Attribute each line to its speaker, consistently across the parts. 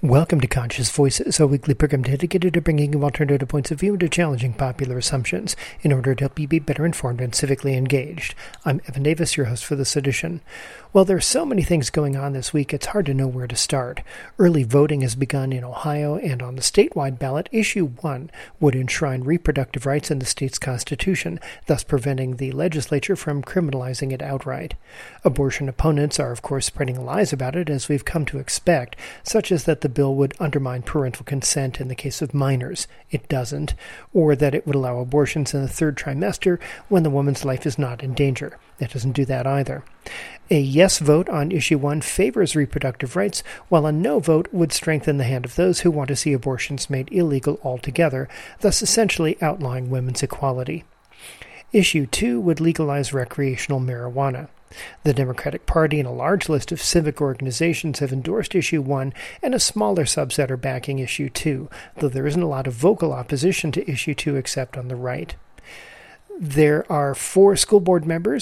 Speaker 1: Welcome to Conscious Voices, a weekly program dedicated to bringing you alternative points of view and to challenging popular assumptions in order to help you be better informed and civically engaged. I'm Evan Davis, your host for this edition. Well, there are so many things going on this week, it's hard to know where to start. Early voting has begun in Ohio, and on the statewide ballot, Issue 1 would enshrine reproductive rights in the state's constitution, thus preventing the legislature from criminalizing it outright. Abortion opponents are, of course, spreading lies about it, as we've come to expect, such as that the bill would undermine parental consent in the case of minors. It doesn't. Or that it would allow abortions in the third trimester when the woman's life is not in danger. It doesn't do that either. A yes vote on Issue 1 favors reproductive rights, while a no vote would strengthen the hand of those who want to see abortions made illegal altogether, thus essentially outlawing women's equality. Issue 2 would legalize recreational marijuana. The Democratic Party and a large list of civic organizations have endorsed Issue 1, and a smaller subset are backing Issue 2, though there isn't a lot of vocal opposition to Issue 2 except on the right. There are four school board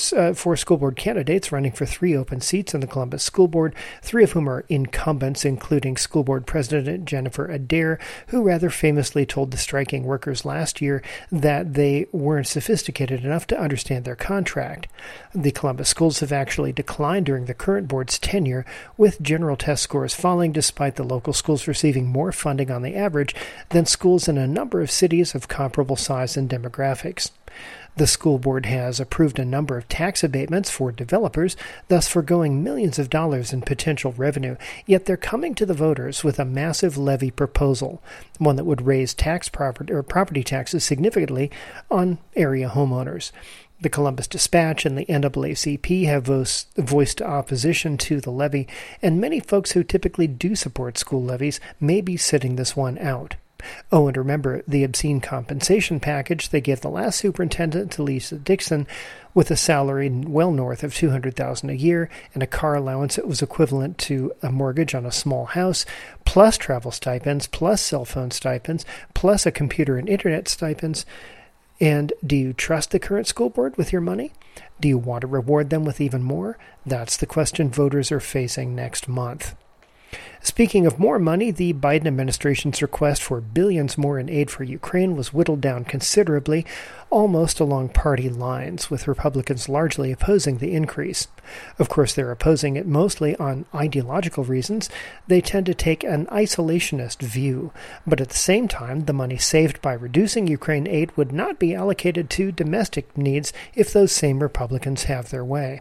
Speaker 1: candidates running for 3 open seats in the Columbus School Board, 3 of whom are incumbents, including School Board President Jennifer Adair, who rather famously told the striking workers last year that they weren't sophisticated enough to understand their contract. The Columbus schools have actually declined during the current board's tenure, with general test scores falling despite the local schools receiving more funding on the average than schools in a number of cities of comparable size and demographics. The school board has approved a number of tax abatements for developers, thus foregoing millions of dollars in potential revenue, yet they're coming to the voters with a massive levy proposal, one that would raise property taxes significantly on area homeowners. The Columbus Dispatch and the NAACP have voiced opposition to the levy, and many folks who typically do support school levies may be sitting this one out. Oh, and remember the obscene compensation package they gave the last superintendent, Lisa Dixon, with a salary well north of $200,000 a year and a car allowance that was equivalent to a mortgage on a small house, plus travel stipends, plus cell phone stipends, plus a computer and internet stipends. And do you trust the current school board with your money? Do you want to reward them with even more? That's the question voters are facing next month. Speaking of more money, the Biden administration's request for billions more in aid for Ukraine was whittled down considerably, almost along party lines, with Republicans largely opposing the increase. Of course, they're opposing it mostly on ideological reasons. They tend to take an isolationist view, but at the same time, the money saved by reducing Ukraine aid would not be allocated to domestic needs if those same Republicans have their way.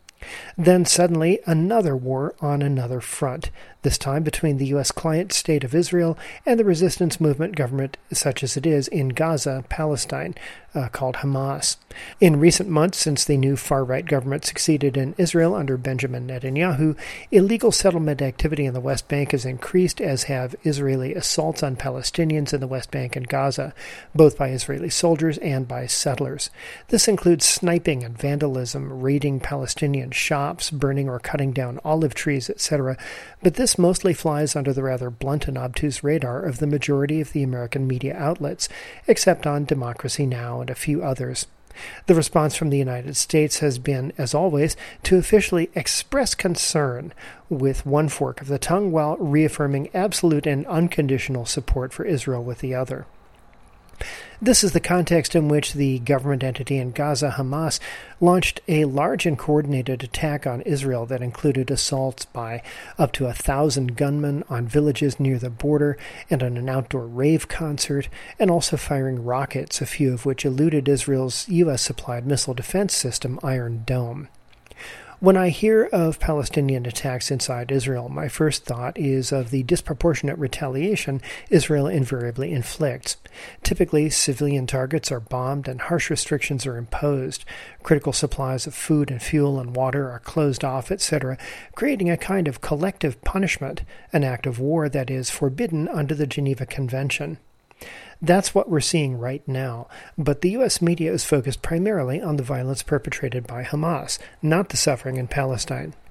Speaker 1: Then suddenly another war on another front, this time between the U.S. client state of Israel and the resistance movement government such as it is in Gaza, Palestine, called Hamas. In recent months, since the new far-right government succeeded in Israel under Benjamin Netanyahu, illegal settlement activity in the West Bank has increased, as have Israeli assaults on Palestinians in the West Bank and Gaza, both by Israeli soldiers and by settlers. This includes sniping and vandalism, raiding Palestinian shops, burning or cutting down olive trees, etc., but this mostly flies under the rather blunt and obtuse radar of the majority of the American media outlets, except on Democracy Now! And a few others. The response from the United States has been, as always, to officially express concern with one fork of the tongue while reaffirming absolute and unconditional support for Israel with the other. This is the context in which the government entity in Gaza, Hamas, launched a large and coordinated attack on Israel that included assaults by up to 1,000 gunmen on villages near the border and on an outdoor rave concert, and also firing rockets, a few of which eluded Israel's U.S.-supplied missile defense system, Iron Dome. When I hear of Palestinian attacks inside Israel, my first thought is of the disproportionate retaliation Israel invariably inflicts. Typically, civilian targets are bombed and harsh restrictions are imposed. Critical supplies of food and fuel and water are closed off, etc., creating a kind of collective punishment, an act of war that is forbidden under the Geneva Convention. That's what we're seeing right now, but the U.S. media is focused primarily on the violence perpetrated by Hamas, not the suffering in Palestine.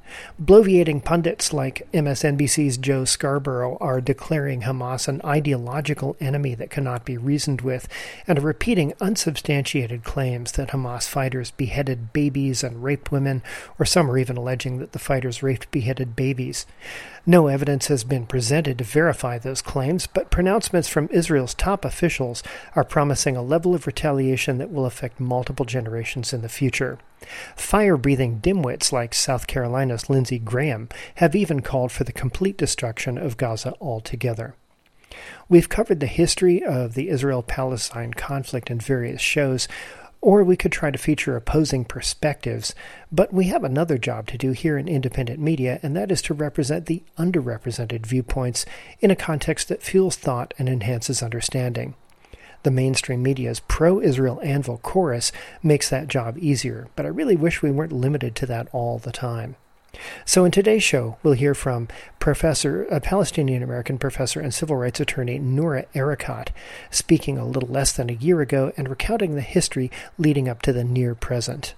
Speaker 1: Bloviating pundits like MSNBC's Joe Scarborough are declaring Hamas an ideological enemy that cannot be reasoned with, and are repeating unsubstantiated claims that Hamas fighters beheaded babies and raped women, or some are even alleging that the fighters raped beheaded babies. No evidence has been presented to verify those claims, but pronouncements from Israel's top officials are promising a level of retaliation that will affect multiple generations in the future. Fire-breathing dimwits like South Carolina's Lindsey Graham have even called for the complete destruction of Gaza altogether. We've covered the history of the Israel-Palestine conflict in various shows, or we could try to feature opposing perspectives, but we have another job to do here in independent media, and that is to represent the underrepresented viewpoints in a context that fuels thought and enhances understanding. The mainstream media's pro-Israel anvil chorus makes that job easier, but I really wish we weren't limited to that all the time. So in today's show, we'll hear from a Palestinian-American professor and civil rights attorney Noura Erakat, speaking a little less than a year ago and recounting the history leading up to the near present.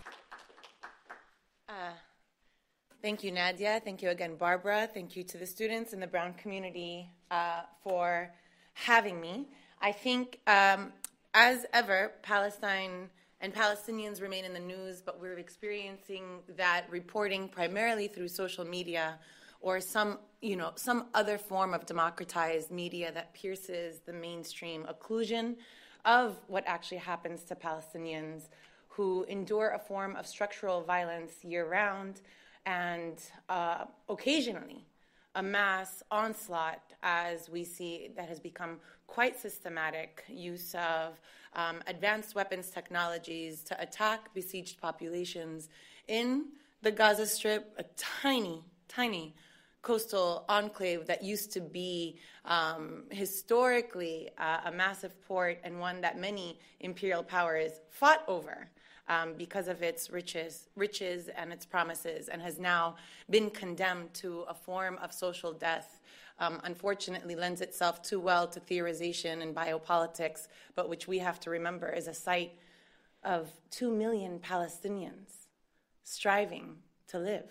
Speaker 2: Thank you, Nadia. Thank you again, Barbara. Thank you to the students in the Brown community for having me. I think, as ever, Palestine and Palestinians remain in the news, but we're experiencing that reporting primarily through social media or some other form of democratized media that pierces the mainstream occlusion of what actually happens to Palestinians who endure a form of structural violence year-round and occasionally a mass onslaught, as we see, that has become quite systematic use of advanced weapons technologies to attack besieged populations in the Gaza Strip, a tiny, tiny coastal enclave that used to be historically a massive port and one that many imperial powers fought over because of its riches and its promises, and has now been condemned to a form of social death. Unfortunately lends itself too well to theorization and biopolitics, but which we have to remember is a site of 2 million Palestinians striving to live.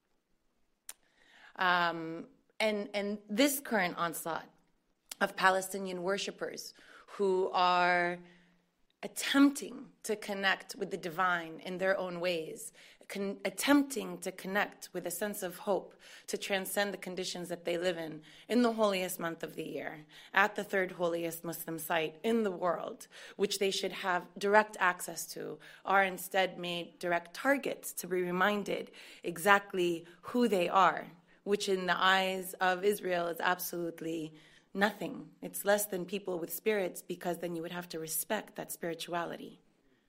Speaker 2: And this current onslaught of Palestinian worshipers who are attempting to connect with the divine in their own ways, attempting to connect with a sense of hope to transcend the conditions that they live in the holiest month of the year, at the third holiest Muslim site in the world, which they should have direct access to, are instead made direct targets to be reminded exactly who they are, which in the eyes of Israel is absolutely nothing. It's less than people with spirits, because then you would have to respect that spirituality.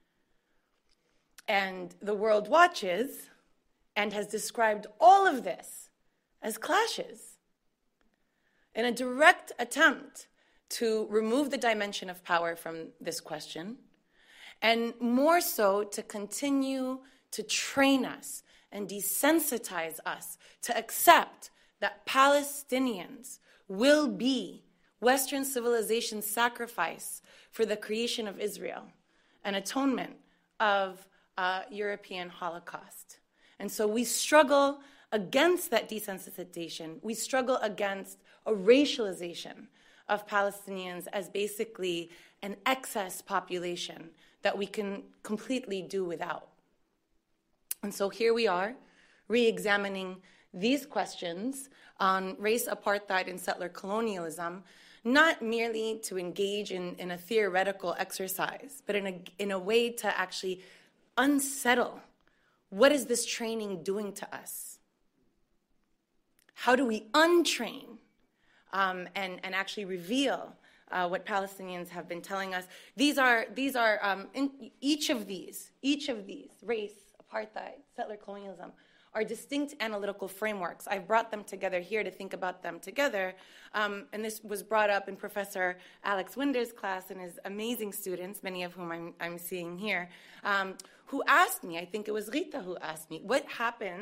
Speaker 2: And the world watches and has described all of this as clashes in a direct attempt to remove the dimension of power from this question, and more so to continue to train us and desensitize us to accept that Palestinians will be Western civilization's sacrifice for the creation of Israel, an atonement of European Holocaust. And so we struggle against that desensitization. We struggle against a racialization of Palestinians as basically an excess population that we can completely do without. And so here we are, re-examining these questions on race, apartheid, and settler colonialism, not merely to engage in a theoretical exercise, but in a way to actually unsettle what is this training doing to us? How do we untrain and actually reveal what Palestinians have been telling us? These are in each of these, race, apartheid, settler colonialism, are distinct analytical frameworks. I've brought them together here to think about them together. And this was brought up in Professor Alex Winder's class and his amazing students, many of whom I'm seeing here, who asked me, I think it was Rita who asked me, what happens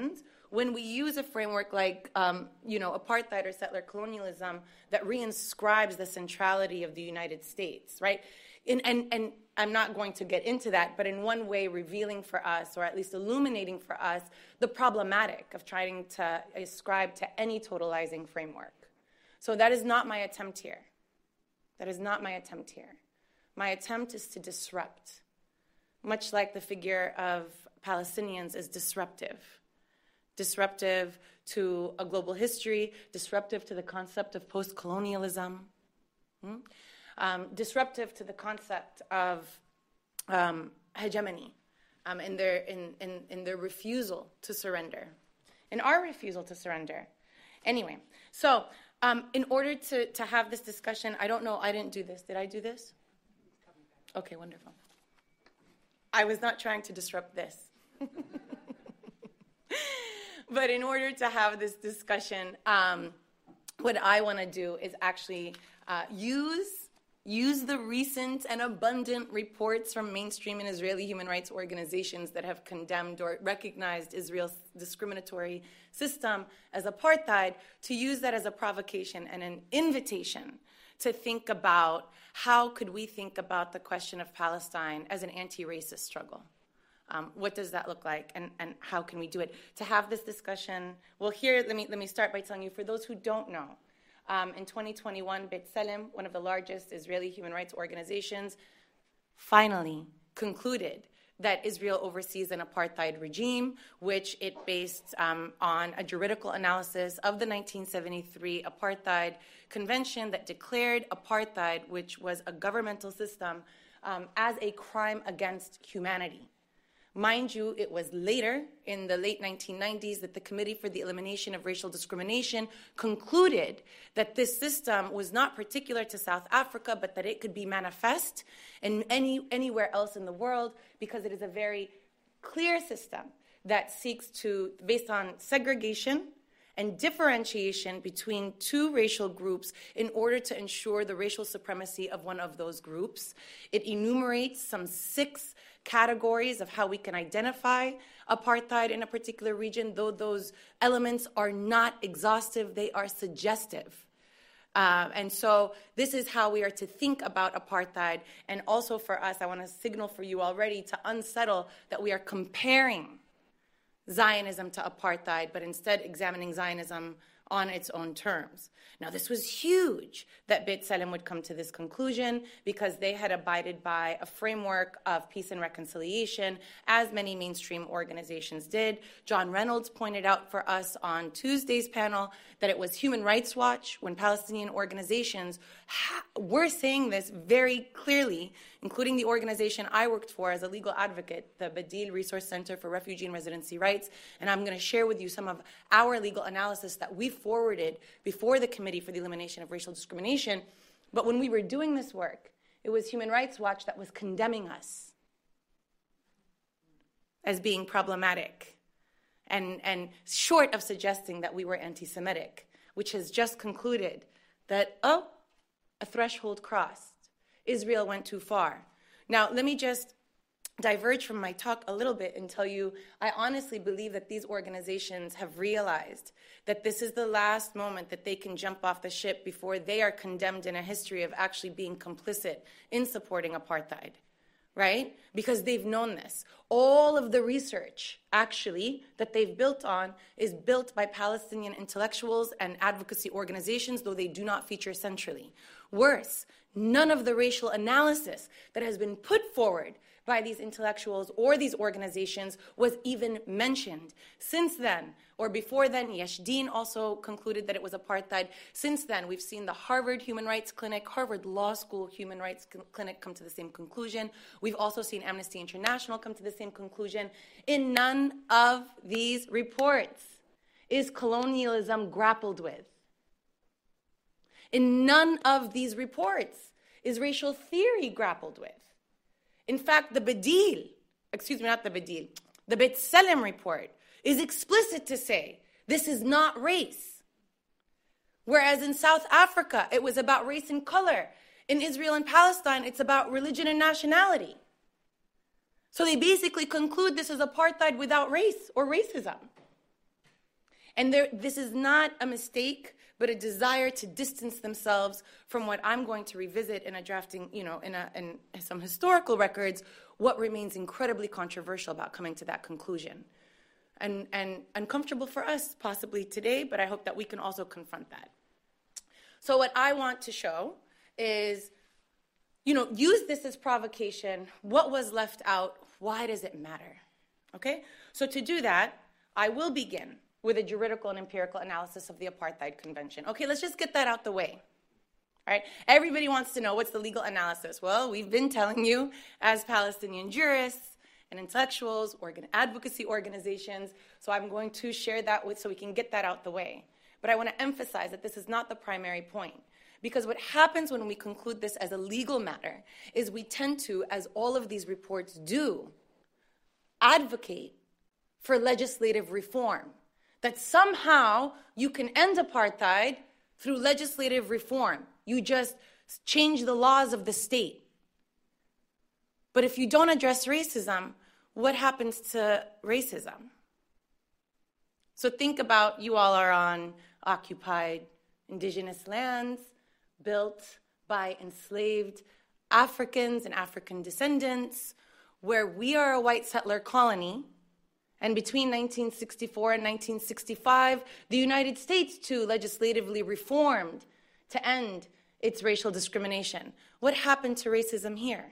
Speaker 2: when we use a framework like, apartheid or settler colonialism that reinscribes the centrality of the United States, right? And I'm not going to get into that, but in one way revealing for us, or at least illuminating for us, the problematic of trying to ascribe to any totalizing framework. So that is not my attempt here. That is not my attempt here. My attempt is to disrupt, much like the figure of Palestinians is disruptive. Disruptive to a global history, disruptive to the concept of post-colonialism, disruptive to the concept of hegemony, in their refusal to surrender, in our refusal to surrender. Anyway, so in order to have this discussion, I don't know, I didn't do this. Did I do this? Okay, wonderful. I was not trying to disrupt this. But in order to have this discussion, what I want to do is actually use the recent and abundant reports from mainstream and Israeli human rights organizations that have condemned or recognized Israel's discriminatory system as apartheid, to use that as a provocation and an invitation to think about how could we think about the question of Palestine as an anti-racist struggle. What does that look like, and how can we do it? To have this discussion, well, here, let me start by telling you, for those who don't know, in 2021, B'Tselem, one of the largest Israeli human rights organizations, finally concluded that Israel oversees an apartheid regime, which it based on a juridical analysis of the 1973 Apartheid Convention that declared apartheid, which was a governmental system, as a crime against humanity. Mind you, it was later, in the late 1990s, that the Committee for the Elimination of Racial Discrimination concluded that this system was not particular to South Africa, but that it could be manifest in anywhere else in the world, because it is a very clear system that seeks to, based on segregation and differentiation between two racial groups in order to ensure the racial supremacy of one of those groups. It enumerates some 6 categories of how we can identify apartheid in a particular region, though those elements are not exhaustive, they are suggestive. And so this is how we are to think about apartheid. And also for us, I want to signal for you already to unsettle that we are comparing Zionism to apartheid, but instead examining Zionism on its own terms. Now, this was huge that B'Tselem would come to this conclusion, because they had abided by a framework of peace and reconciliation, as many mainstream organizations did. John Reynolds pointed out for us on Tuesday's panel that it was Human Rights Watch, when Palestinian organizations were saying this very clearly, including the organization I worked for as a legal advocate, the Badil Resource Center for Refugee and Residency Rights. And I'm going to share with you some of our legal analysis that we forwarded before the Committee for the Elimination of Racial Discrimination. But when we were doing this work, it was Human Rights Watch that was condemning us as being problematic, and short of suggesting that we were anti-Semitic, which has just concluded that, a threshold crossed. Israel went too far. Now, let me just diverge from my talk a little bit and tell you, I honestly believe that these organizations have realized that this is the last moment that they can jump off the ship before they are condemned in a history of actually being complicit in supporting apartheid, right? Because they've known this. All of the research, actually, that they've built on is built by Palestinian intellectuals and advocacy organizations, though they do not feature centrally. Worse, none of the racial analysis that has been put forward by these intellectuals or these organizations was even mentioned. Since then, or before then, Yesh Din also concluded that it was apartheid. Since then, we've seen the Harvard Human Rights Clinic, Harvard Law School Human Rights Clinic come to the same conclusion. We've also seen Amnesty International come to the same conclusion. In none of these reports is colonialism grappled with. In none of these reports is racial theory grappled with. In fact, the B'Tselem report is explicit to say this is not race. Whereas in South Africa, it was about race and color. In Israel and Palestine, it's about religion and nationality. So they basically conclude this is apartheid without race or racism. And this is not a mistake, but a desire to distance themselves from what I'm going to revisit in a drafting, in some historical records, what remains incredibly controversial about coming to that conclusion. And uncomfortable for us possibly today, but I hope that we can also confront that. So what I want to show is, use this as provocation. What was left out? Why does it matter? Okay? So to do that, I will begin with a juridical and empirical analysis of the Apartheid Convention. Okay, let's just get that out the way. All right? Everybody wants to know what's the legal analysis. Well, we've been telling you as Palestinian jurists and intellectuals, advocacy organizations, so I'm going to share that so we can get that out the way. But I want to emphasize that this is not the primary point. Because what happens when we conclude this as a legal matter is we tend to, as all of these reports do, advocate for legislative reform. That somehow you can end apartheid through legislative reform. You just change the laws of the state. But if you don't address racism, what happens to racism? So think about, you all are on occupied indigenous lands built by enslaved Africans and African descendants, where we are a white settler colony. And between 1964 and 1965, the United States, too, legislatively reformed to end its racial discrimination. What happened to racism here?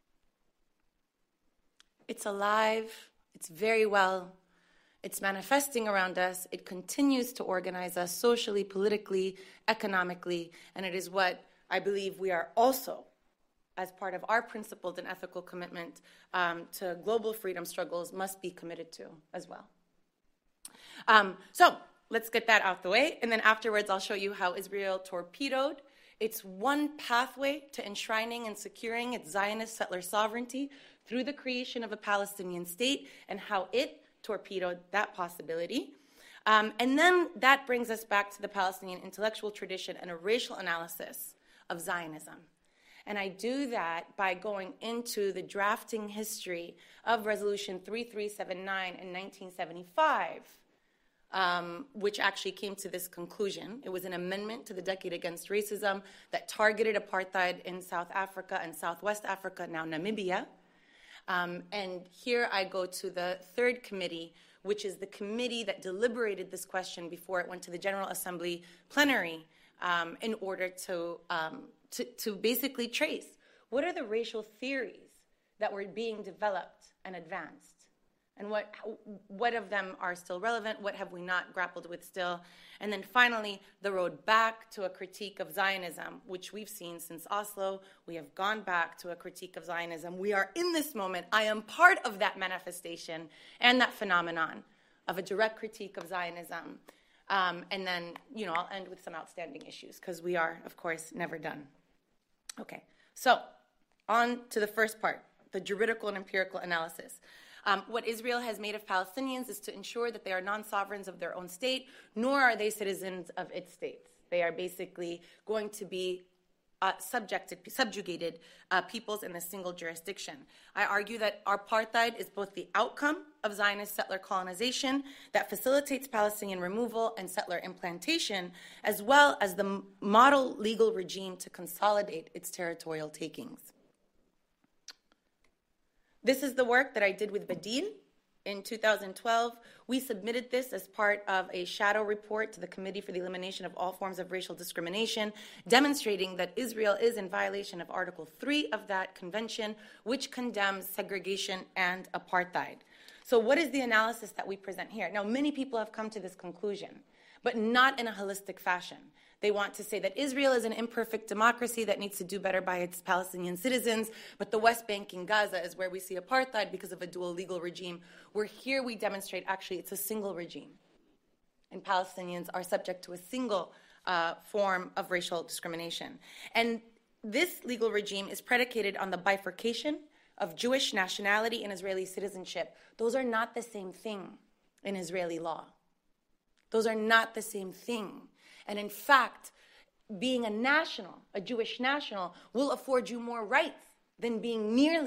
Speaker 2: It's alive. It's very well. It's manifesting around us. It continues to organize us socially, politically, economically, and it is what I believe we are also, as part of our principled and ethical commitment to global freedom struggles, must be committed to as well. So let's get that out the way, and then afterwards I'll show you how Israel torpedoed its one pathway to enshrining and securing its Zionist settler sovereignty through the creation of a Palestinian state, and how it torpedoed that possibility. And then that brings us back to the Palestinian intellectual tradition and a racial analysis of Zionism. And I do that by going into the drafting history of Resolution 3379 in 1975, which actually came to this conclusion. It was an amendment to the Decade Against Racism that targeted apartheid in South Africa and Southwest Africa, now Namibia. And here I go to the third committee, which is the committee that deliberated this question before it went to the General Assembly plenary, in order to basically trace what are the racial theories that were being developed and advanced, and what of them are still relevant, what have we not grappled with still, and then finally the road back to a critique of Zionism, which we've seen since Oslo. We have gone back to a critique of Zionism. We are in this moment. I am part of that manifestation and that phenomenon of a direct critique of Zionism. And then, I'll end with some outstanding issues, because we are, of course, never done. Okay, so on to the first part, the juridical and empirical analysis. What Israel has made of Palestinians is to ensure that they are non-sovereigns of their own state, nor are they citizens of its states. They are basically going to be subjugated peoples in a single jurisdiction. I argue that apartheid is both the outcome of Zionist settler colonization that facilitates Palestinian removal and settler implantation, as well as the model legal regime to consolidate its territorial takings. This is the work that I did with Badil in 2012. We submitted this as part of a shadow report to the Committee for the Elimination of All Forms of Racial Discrimination, demonstrating that Israel is in violation of Article 3 of that convention, which condemns segregation and apartheid. So what is the analysis that we present here? Now, many people have come to this conclusion, but not in a holistic fashion. They want to say that Israel is an imperfect democracy that needs to do better by its Palestinian citizens, but the West Bank and Gaza is where we see apartheid because of a dual legal regime, where here we demonstrate actually it's a single regime. And Palestinians are subject to a single form of racial discrimination. And this legal regime is predicated on the bifurcation of Jewish nationality and Israeli citizenship. Those are not the same thing in Israeli law. Those are not the same thing. And in fact, being a national, a Jewish national, will afford you more rights than being merely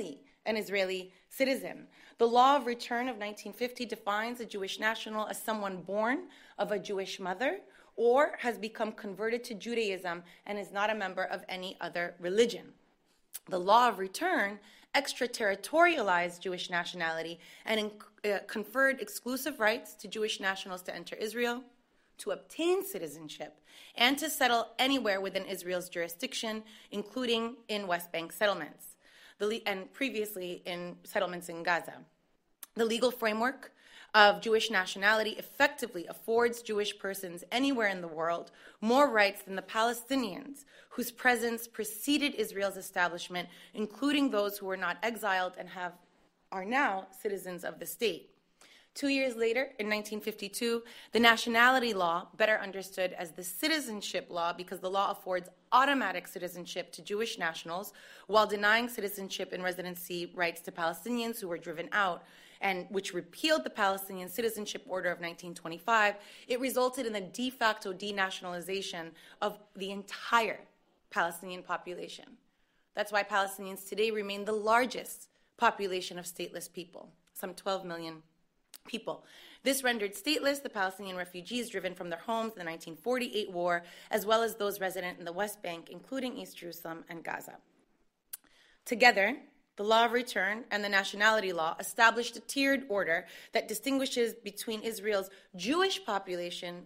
Speaker 2: an Israeli citizen. The law of return of 1950 defines a Jewish national as someone born of a Jewish mother or has become converted to Judaism and is not a member of any other religion. The law of return extraterritorialized Jewish nationality and conferred exclusive rights to Jewish nationals to enter Israel, to obtain citizenship, and to settle anywhere within Israel's jurisdiction, including in West Bank settlements, and previously in settlements in Gaza. The legal framework of Jewish nationality effectively affords Jewish persons anywhere in the world more rights than the Palestinians, whose presence preceded Israel's establishment, including those who were not exiled and are now citizens of the state. 2 years later, in 1952, the nationality law, better understood as the citizenship law because the law affords automatic citizenship to Jewish nationals while denying citizenship and residency rights to Palestinians who were driven out, and which repealed the Palestinian Citizenship Order of 1925, it resulted in the de facto denationalization of the entire Palestinian population. That's why Palestinians today remain the largest population of stateless people, some 12 million people. This rendered stateless the Palestinian refugees driven from their homes in the 1948 war, as well as those resident in the West Bank, including East Jerusalem and Gaza. Together, the law of return and the nationality law established a tiered order that distinguishes between Israel's Jewish population,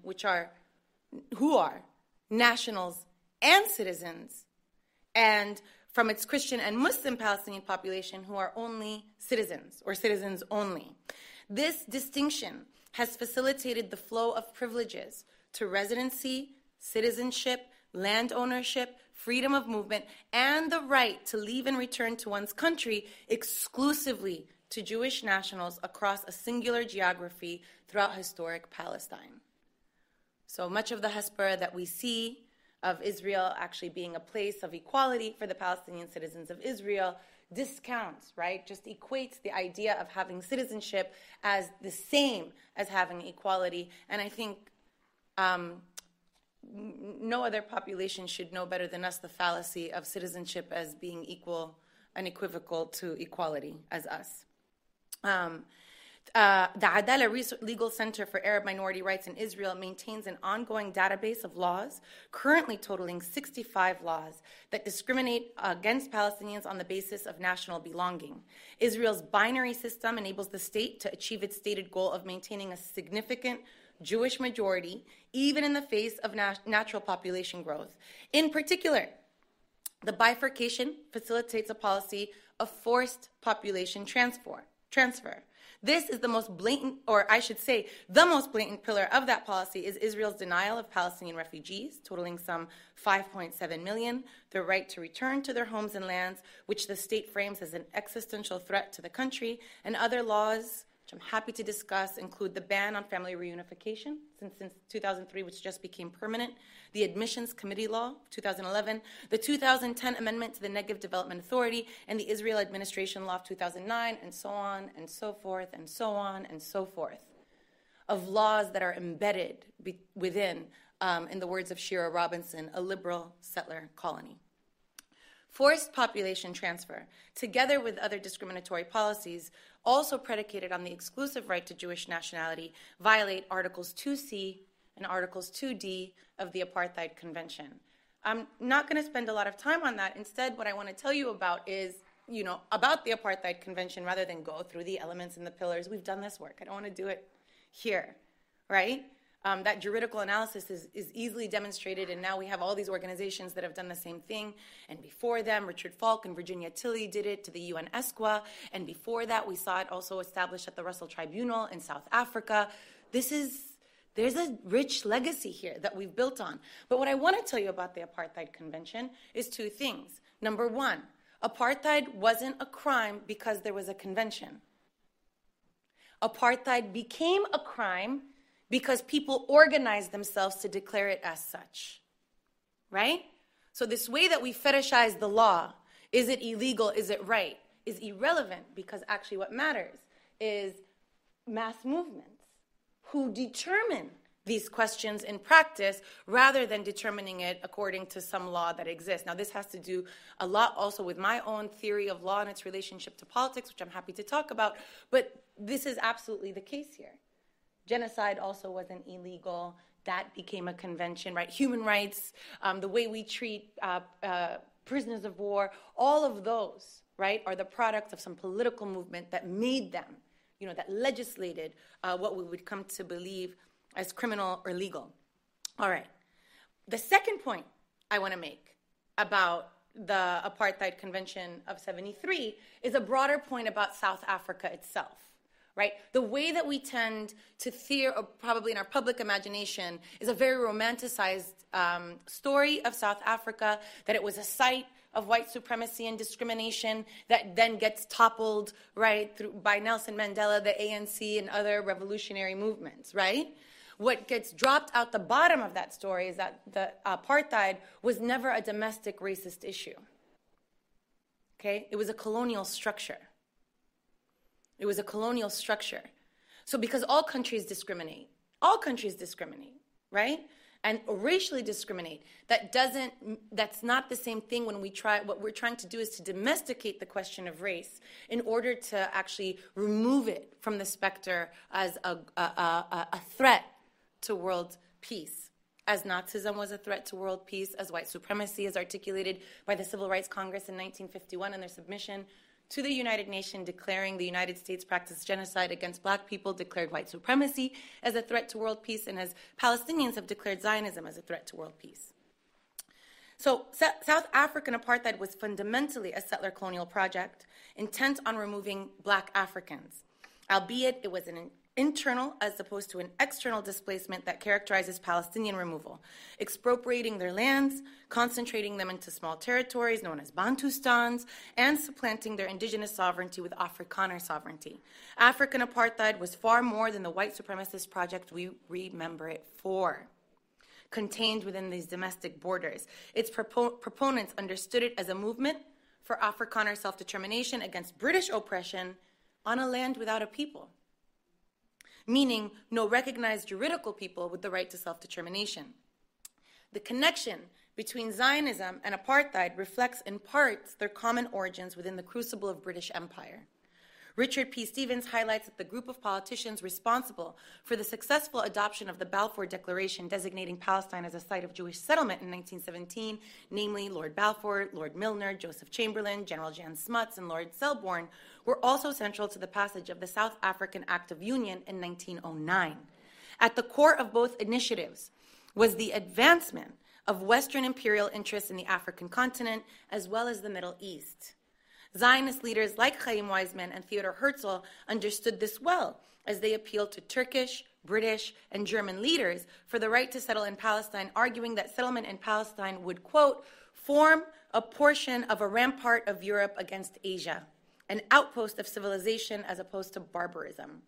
Speaker 2: who are nationals and citizens, and from its Christian and Muslim Palestinian population, who are only citizens or citizens only. This distinction has facilitated the flow of privileges to residency, citizenship, land ownership, freedom of movement, and the right to leave and return to one's country exclusively to Jewish nationals across a singular geography throughout historic Palestine. So much of the Hespera that we see of Israel actually being a place of equality for the Palestinian citizens of Israel discounts, right? Just equates the idea of having citizenship as the same as having equality. And I think no other population should know better than us the fallacy of citizenship as being equal and equivocal to equality as us. The Adalah Legal Center for Arab Minority Rights in Israel maintains an ongoing database of laws, currently totaling 65 laws, that discriminate against Palestinians on the basis of national belonging. Israel's binary system enables the state to achieve its stated goal of maintaining a significant Jewish majority, even in the face of natural population growth. In particular, the bifurcation facilitates a policy of forced population transfer. This is the most blatant, or I should say, the most blatant pillar of that policy is Israel's denial of Palestinian refugees, totaling some 5.7 million, their right to return to their homes and lands, which the state frames as an existential threat to the country, and other laws, which I'm happy to discuss, include the ban on family reunification since 2003, which just became permanent, the Admissions Committee Law of 2011, the 2010 Amendment to the Negev Development Authority, and the Israel Administration Law of 2009, and so on and so forth and so on and so forth, of laws that are embedded within, in the words of Shira Robinson, a liberal settler colony. Forced population transfer, together with other discriminatory policies, also predicated on the exclusive right to Jewish nationality, violate Articles 2C and Articles 2D of the Apartheid Convention. I'm not going to spend a lot of time on that. Instead, what I want to tell you about is, about the Apartheid Convention rather than go through the elements and the pillars. We've done this work. I don't want to do it here, right? That juridical analysis is easily demonstrated, and now we have all these organizations that have done the same thing. And before them, Richard Falk and Virginia Tilley did it to the UN ESQA, and before that, we saw it also established at the Russell Tribunal in South Africa. There's a rich legacy here that we've built on. But what I want to tell you about the Apartheid Convention is two things. Number one, apartheid wasn't a crime because there was a convention. Apartheid became a crime because people organized themselves to declare it as such, right? So this way that we fetishize the law, is it illegal, is it right, is irrelevant, because actually what matters is mass movements who determine these questions in practice rather than determining it according to some law that exists. Now, this has to do a lot also with my own theory of law and its relationship to politics, which I'm happy to talk about, but this is absolutely the case here. Genocide also wasn't illegal. That became a convention, right? Human rights, the way we treat prisoners of war, all of those, right, are the products of some political movement that made them, that legislated what we would come to believe as criminal or legal. All right. The second point I want to make about the Apartheid Convention of 73 is a broader point about South Africa itself, right? The way that we tend to or probably in our public imagination, is a very romanticized story of South Africa, that it was a site of white supremacy and discrimination that then gets toppled, right, by Nelson Mandela, the ANC, and other revolutionary movements, right? What gets dropped out the bottom of that story is that the apartheid was never a domestic racist issue. Okay? It was a colonial structure. It was a colonial structure. So because all countries discriminate, right? And racially discriminate, that's not the same thing when what we're trying to do is to domesticate the question of race in order to actually remove it from the specter as a threat to world peace. As Nazism was a threat to world peace, as white supremacy is articulated by the Civil Rights Congress in 1951 in their submission to the United Nations declaring the United States practiced genocide against black people, declared white supremacy as a threat to world peace, and as Palestinians have declared Zionism as a threat to world peace. So South African apartheid was fundamentally a settler colonial project intent on removing black Africans, albeit it was an internal as opposed to an external displacement that characterizes Palestinian removal, expropriating their lands, concentrating them into small territories known as Bantustans, and supplanting their indigenous sovereignty with Afrikaner sovereignty. African apartheid was far more than the white supremacist project we remember it for, contained within these domestic borders. Its proponents understood it as a movement for Afrikaner self-determination against British oppression on a land without a people, meaning no recognized juridical people with the right to self-determination. The connection between Zionism and apartheid reflects in parts their common origins within the crucible of British Empire. Richard P. Stevens highlights that the group of politicians responsible for the successful adoption of the Balfour Declaration designating Palestine as a site of Jewish settlement in 1917, namely Lord Balfour, Lord Milner, Joseph Chamberlain, General Jan Smuts, and Lord Selborne, were also central to the passage of the South African Act of Union in 1909. At the core of both initiatives was the advancement of Western imperial interests in the African continent as well as the Middle East. Zionist leaders like Chaim Weizmann and Theodor Herzl understood this well as they appealed to Turkish, British, and German leaders for the right to settle in Palestine, arguing that settlement in Palestine would, quote, form a portion of a rampart of Europe against Asia, an outpost of civilization as opposed to barbarism,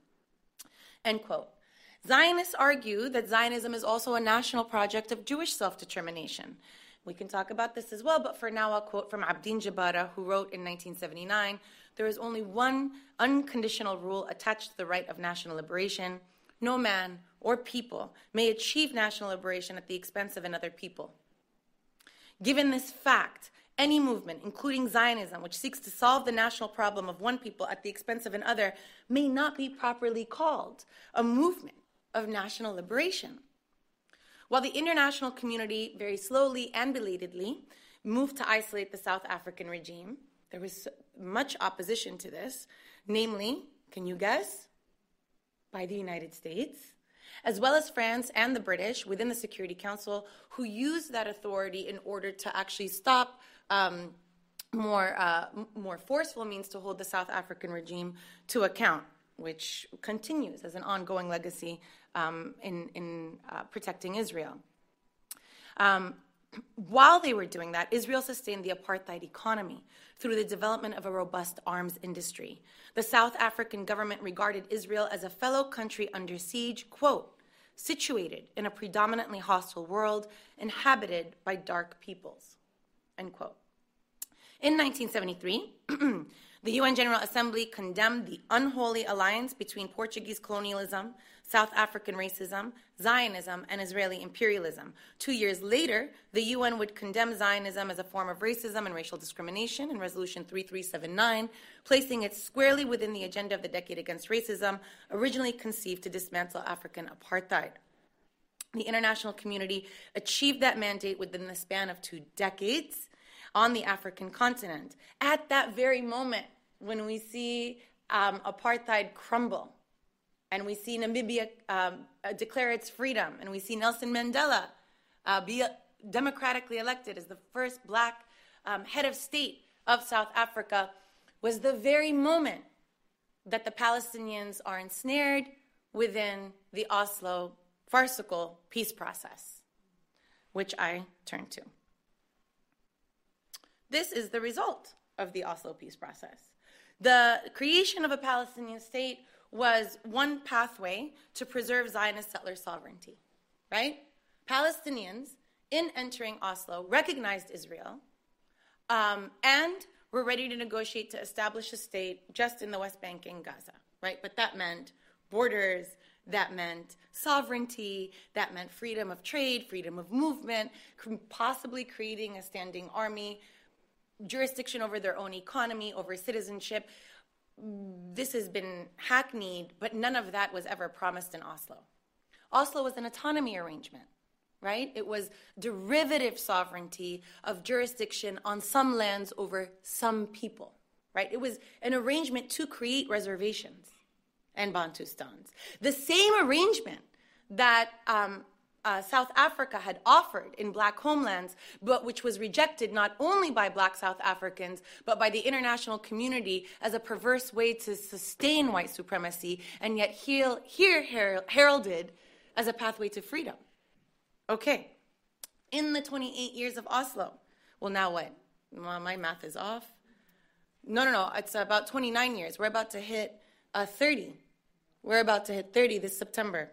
Speaker 2: end quote. Zionists argue that Zionism is also a national project of Jewish self-determination. We can talk about this as well, but for now I'll quote from Abdin Jabara, who wrote in 1979, there is only one unconditional rule attached to the right of national liberation. No man or people may achieve national liberation at the expense of another people. Given this fact, any movement, including Zionism, which seeks to solve the national problem of one people at the expense of another, may not be properly called a movement of national liberation. While the international community very slowly and belatedly moved to isolate the South African regime, there was much opposition to this, namely, can you guess? By the United States, as well as France and the British within the Security Council, who used that authority in order to actually stop more forceful means to hold the South African regime to account, which continues as an ongoing legacy in protecting Israel. While they were doing that, Israel sustained the apartheid economy through the development of a robust arms industry. The South African government regarded Israel as a fellow country under siege, quote, situated in a predominantly hostile world inhabited by dark peoples, end quote. In 1973, the UN General Assembly condemned the unholy alliance between Portuguese colonialism, South African racism, Zionism, and Israeli imperialism. 2 years later, the UN would condemn Zionism as a form of racism and racial discrimination in Resolution 3379, placing it squarely within the agenda of the Decade Against Racism, originally conceived to dismantle African apartheid. The international community achieved that mandate within the span of 2 decades on the African continent. At that very moment, when we see apartheid crumble, and we see Namibia declare its freedom, and we see Nelson Mandela be democratically elected as the first black head of state of South Africa, was the very moment that the Palestinians are ensnared within the Oslo farcical peace process, which I turn to. This is the result of the Oslo peace process. The creation of a Palestinian state was one pathway to preserve Zionist settler sovereignty, right? Palestinians, in entering Oslo, recognized Israel and were ready to negotiate to establish a state just in the West Bank and Gaza, right? But that meant borders, that meant sovereignty, that meant freedom of trade, freedom of movement, possibly creating a standing army, jurisdiction over their own economy, over citizenship. This has been hackneyed, but none of that was ever promised in Oslo. Oslo was an autonomy arrangement, right? It was derivative sovereignty of jurisdiction on some lands over some people, right? It was an arrangement to create reservations and Bantustans. The same arrangement that South Africa had offered in black homelands, but which was rejected not only by black South Africans, but by the international community as a perverse way to sustain white supremacy, and yet here heralded as a pathway to freedom. Okay, in the 28 years of Oslo, well, now what? Well, my math is off. No, it's about 29 years. We're about to hit 30. We're about to hit 30 this September.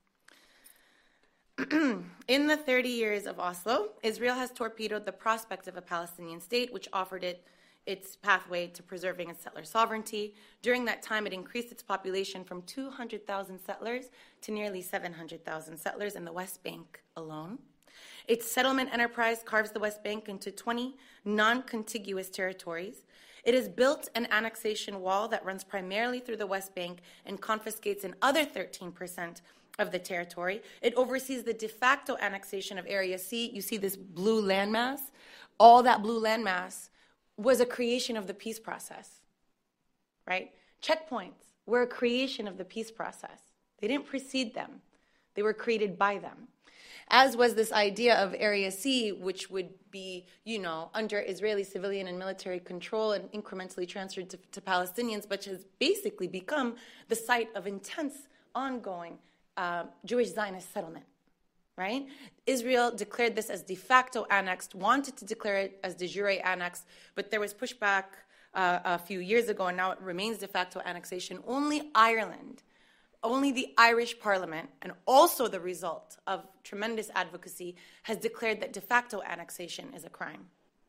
Speaker 2: In the 30 years of Oslo, Israel has torpedoed the prospect of a Palestinian state, which offered it its pathway to preserving its settler sovereignty. During that time, it increased its population from 200,000 settlers to nearly 700,000 settlers in the West Bank alone. Its settlement enterprise carves the West Bank into 20 non-contiguous territories. It has built an annexation wall that runs primarily through the West Bank and confiscates another 13% of the territory. It oversees the de facto annexation of Area C. You see this blue landmass? All that blue landmass was a creation of the peace process, right? Checkpoints were a creation of the peace process. They didn't precede them. They were created by them. As was this idea of Area C, which would be, under Israeli civilian and military control and incrementally transferred to Palestinians, but has basically become the site of intense, ongoing Jewish Zionist settlement, right? Israel declared this as de facto annexed, wanted to declare it as de jure annexed, but there was pushback a few years ago, and now it remains de facto annexation. Only Ireland, only the Irish Parliament, and also the result of tremendous advocacy, has declared that de facto annexation is a crime.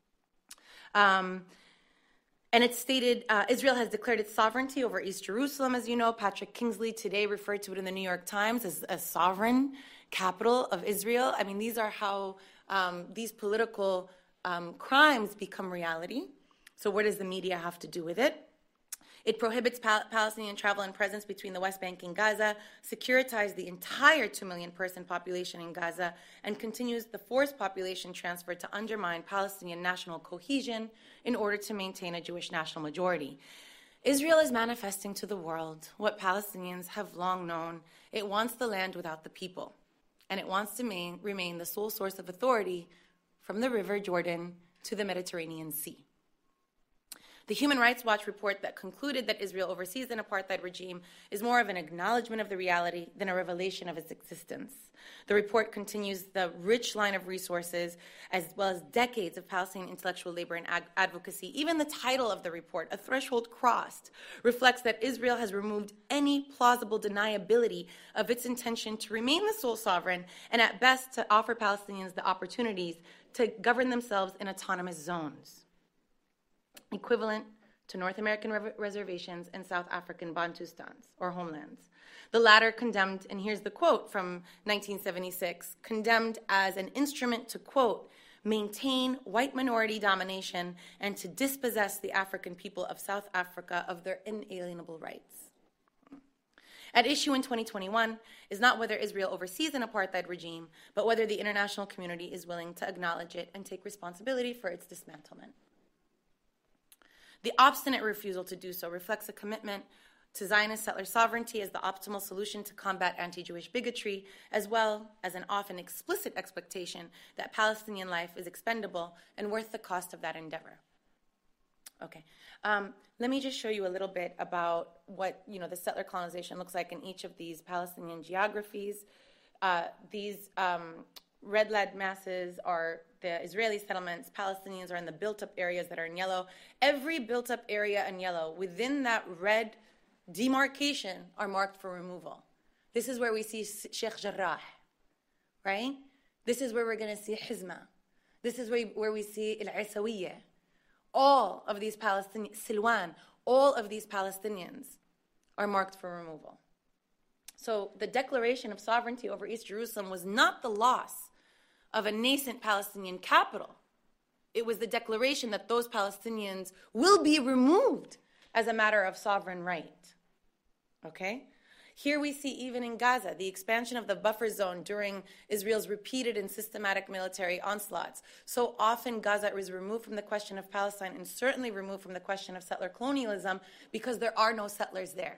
Speaker 2: And it's stated, Israel has declared its sovereignty over East Jerusalem, as you know. Patrick Kingsley today referred to it in the New York Times as a sovereign capital of Israel. I mean, these are how these political crimes become reality. So what does the media have to do with it? It prohibits Palestinian travel and presence between the West Bank and Gaza, securitized the entire 2 million person population in Gaza, and continues the forced population transfer to undermine Palestinian national cohesion in order to maintain a Jewish national majority. Israel is manifesting to the world what Palestinians have long known. It wants the land without the people, and it wants to remain the sole source of authority from the River Jordan to the Mediterranean Sea. The Human Rights Watch report that concluded that Israel oversees an apartheid regime is more of an acknowledgement of the reality than a revelation of its existence. The report continues the rich line of resources as well as decades of Palestinian intellectual labor and advocacy. Even the title of the report, A Threshold Crossed, reflects that Israel has removed any plausible deniability of its intention to remain the sole sovereign and at best to offer Palestinians the opportunities to govern themselves in autonomous zones. equivalent to North American reservations and South African Bantustans, or homelands. The latter condemned, and here's the quote from 1976, condemned as an instrument to, quote, maintain white minority domination and to dispossess the African people of South Africa of their inalienable rights. At issue in 2021 is not whether Israel oversees an apartheid regime, but whether the international community is willing to acknowledge it and take responsibility for its dismantlement. The obstinate refusal to do so reflects a commitment to Zionist settler sovereignty as the optimal solution to combat anti-Jewish bigotry, as well as an often explicit expectation that Palestinian life is expendable and worth the cost of that endeavor. Okay, let me just show you a little bit about what the settler colonization looks like in each of these Palestinian geographies. These red lead masses are the Israeli settlements. Palestinians are in the built-up areas that are in yellow. Every built-up area in yellow within that red demarcation are marked for removal. This is where we see Sheikh Jarrah, right? This is where we're going to see Hizma. This is where we see Al-Isawiyya. All of these Palestinians, Silwan, all of these Palestinians are marked for removal. So the declaration of sovereignty over East Jerusalem was not the loss of a nascent Palestinian capital. It was the declaration that those Palestinians will be removed as a matter of sovereign right. Okay? Here we see, even in Gaza, the expansion of the buffer zone during Israel's repeated and systematic military onslaughts. So often Gaza is removed from the question of Palestine and certainly removed from the question of settler colonialism because there are no settlers there.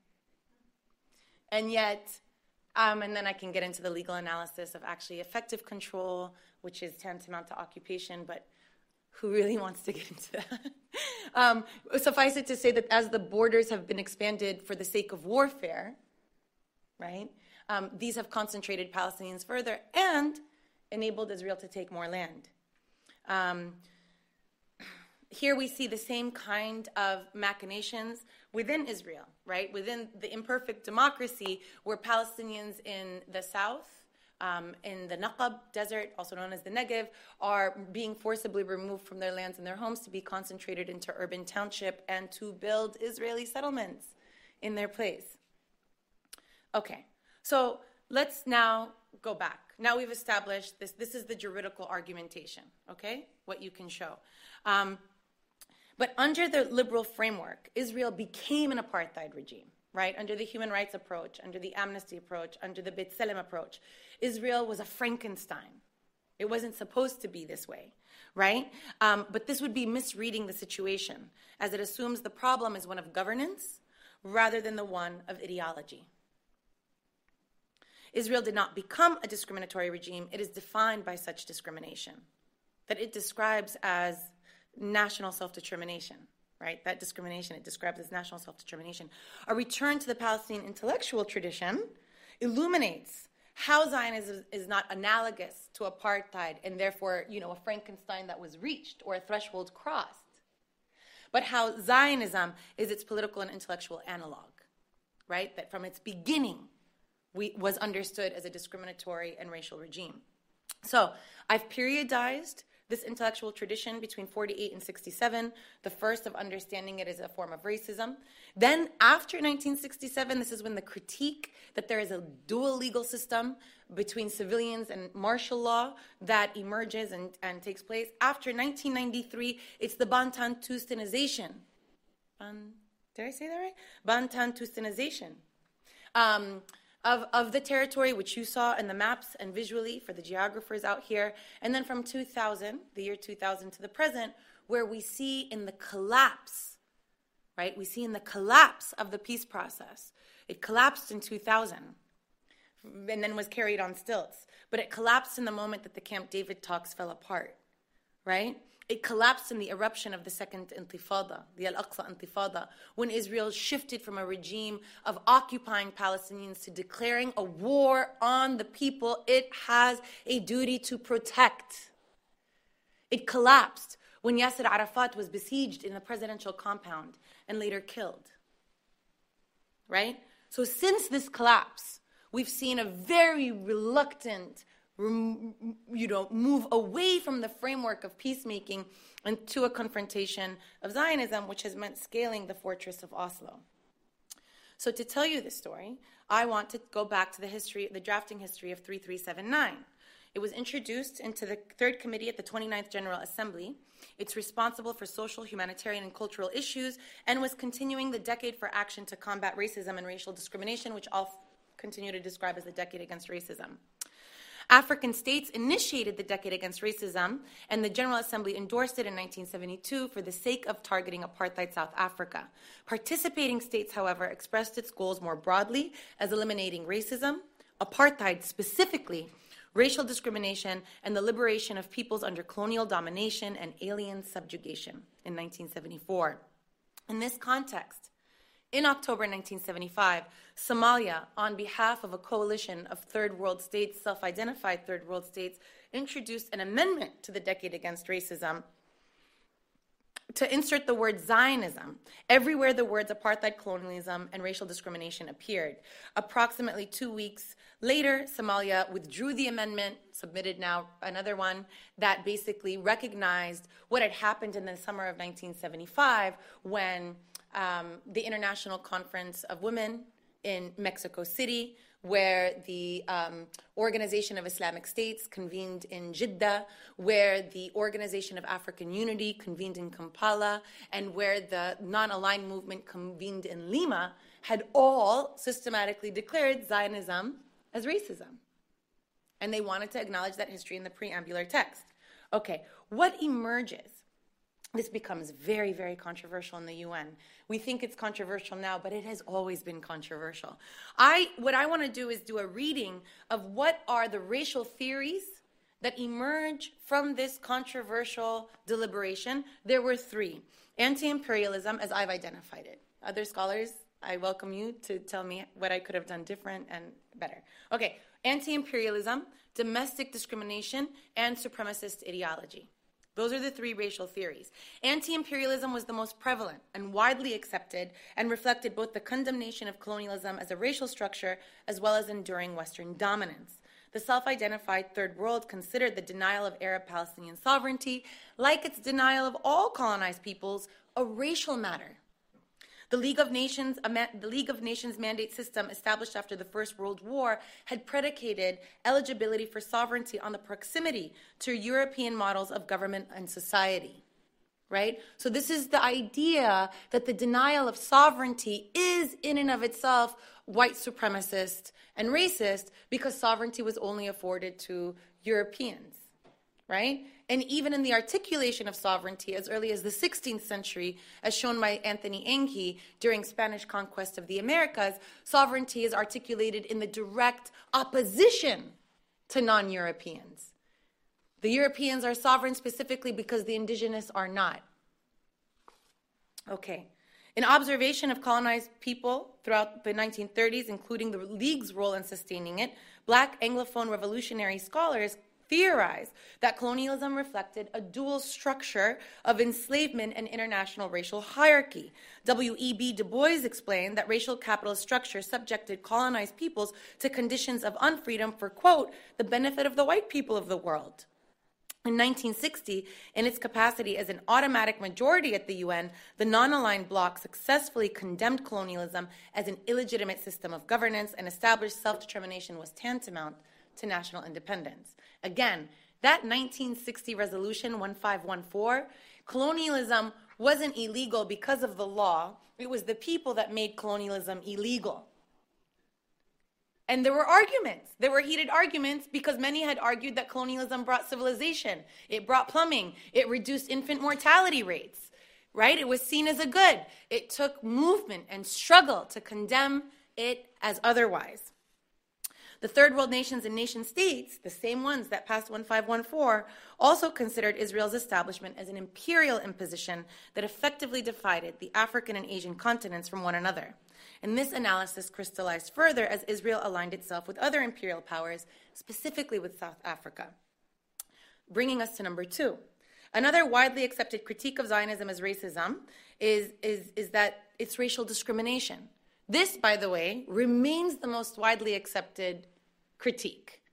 Speaker 2: And yet, and then I can get into the legal analysis of actually effective control, which is tantamount to occupation, but who really wants to get into that? Suffice it to say that as the borders have been expanded for the sake of warfare, right, these have concentrated Palestinians further and enabled Israel to take more land. Here we see the same kind of machinations within Israel, right, within the imperfect democracy where Palestinians in the south, in the Naqab desert, also known as the Negev, are being forcibly removed from their lands and their homes to be concentrated into urban township and to build Israeli settlements in their place. Okay, so let's now go back. Now we've established this. This is the juridical argumentation, okay, what you can show. But under the liberal framework, Israel became an apartheid regime, right? Under the human rights approach, under the amnesty approach, under the B'Tselem approach. Israel was a Frankenstein. It wasn't supposed to be this way, right? But this would be misreading the situation, as it assumes the problem is one of governance rather than the one of ideology. Israel did not become a discriminatory regime. It is defined by such discrimination, that it describes as national self-determination, right? That discrimination, it describes as national self-determination. A return to the Palestinian intellectual tradition illuminates how Zionism is not analogous to apartheid and therefore, a Frankenstein that was reached or a threshold crossed, but how Zionism is its political and intellectual analog, right? That from its beginning was understood as a discriminatory and racial regime. So I've periodized this intellectual tradition between 48 and 67, the first of understanding it as a form of racism. Then after 1967, this is when the critique that there is a dual legal system between civilians and martial law that emerges and takes place. After 1993, it's the Bantustanization. Did I say that right? Bantustanization. Of the territory, which you saw in the maps and visually for the geographers out here. And then from 2000, the year 2000 to the present, where we see in the collapse, right? We see in the collapse of the peace process. It collapsed in 2000 and then was carried on stilts. But it collapsed in the moment that the Camp David talks fell apart, right? It collapsed in the eruption of the Second Intifada, the Al-Aqsa Intifada, when Israel shifted from a regime of occupying Palestinians to declaring a war on the people it has a duty to protect. It collapsed when Yasser Arafat was besieged in the presidential compound and later killed, right? So since this collapse, we've seen a very reluctant, move away from the framework of peacemaking and to a confrontation of Zionism, which has meant scaling the fortress of Oslo. So to tell you this story, I want to go back to the drafting history of 3379. It was introduced into the Third Committee at the 29th General Assembly. It's responsible for social, humanitarian, and cultural issues, and was continuing the Decade for Action to Combat Racism and Racial Discrimination, which I'll continue to describe as the Decade Against Racism. African states initiated the Decade Against Racism, and the General Assembly endorsed it in 1972 for the sake of targeting apartheid South Africa. Participating states, however, expressed its goals more broadly as eliminating racism, apartheid specifically, racial discrimination, and the liberation of peoples under colonial domination and alien subjugation in 1974. In this context, in October 1975, Somalia, on behalf of a coalition of third world states, self-identified third world states, introduced an amendment to the Decade Against Racism to insert the word Zionism everywhere the words apartheid, colonialism, and racial discrimination appeared. Approximately 2 weeks later, Somalia withdrew the amendment, submitted now another one that basically recognized what had happened in the summer of 1975 when the International Conference of Women in Mexico City, where the Organization of Islamic States convened in Jeddah, where the Organization of African Unity convened in Kampala, and where the Non-Aligned Movement convened in Lima, had all systematically declared Zionism as racism. And they wanted to acknowledge that history in the preambular text. Okay, what emerges? This becomes very, very controversial in the UN. We think it's controversial now, but it has always been controversial. What I want to do is do a reading of what are the racial theories that emerge from this controversial deliberation. There were three. Anti-imperialism, as I've identified it. Other scholars, I welcome you to tell me what I could have done different and better. Okay, anti-imperialism, domestic discrimination, and supremacist ideology. Those are the three racial theories. Anti-imperialism was the most prevalent and widely accepted and reflected both the condemnation of colonialism as a racial structure as well as enduring Western dominance. The self-identified Third World considered the denial of Arab-Palestinian sovereignty, like its denial of all colonized peoples, a racial matter. The League of Nations mandate system established after the First World War had predicated eligibility for sovereignty on the proximity to European models of government and society, right? So this is the idea that the denial of sovereignty is in and of itself white supremacist and racist because sovereignty was only afforded to Europeans, right? And even in the articulation of sovereignty as early as the 16th century, as shown by Anthony Enki during Spanish conquest of the Americas, sovereignty is articulated in the direct opposition to non-Europeans. The Europeans are sovereign specifically because the indigenous are not. Okay. In observation of colonized people throughout the 1930s, including the League's role in sustaining it, Black Anglophone revolutionary scholars theorized that colonialism reflected a dual structure of enslavement and international racial hierarchy. W.E.B. Du Bois explained that racial capitalist structure subjected colonized peoples to conditions of unfreedom for, quote, the benefit of the white people of the world. In 1960, in its capacity as an automatic majority at the UN, the non-aligned bloc successfully condemned colonialism as an illegitimate system of governance and established self-determination was tantamount to national independence. Again, that 1960 resolution 1514, colonialism wasn't illegal because of the law. It was the people that made colonialism illegal. And there were arguments. There were heated arguments because many had argued that colonialism brought civilization. It brought plumbing. It reduced infant mortality rates, right? It was seen as a good. It took movement and struggle to condemn it as otherwise. The Third World nations and nation states, the same ones that passed 1514, also considered Israel's establishment as an imperial imposition that effectively divided the African and Asian continents from one another. And this analysis crystallized further as Israel aligned itself with other imperial powers, specifically with South Africa. Bringing us to number two. Another widely accepted critique of Zionism as racism is that it's racial discrimination. This, by the way, remains the most widely accepted critique.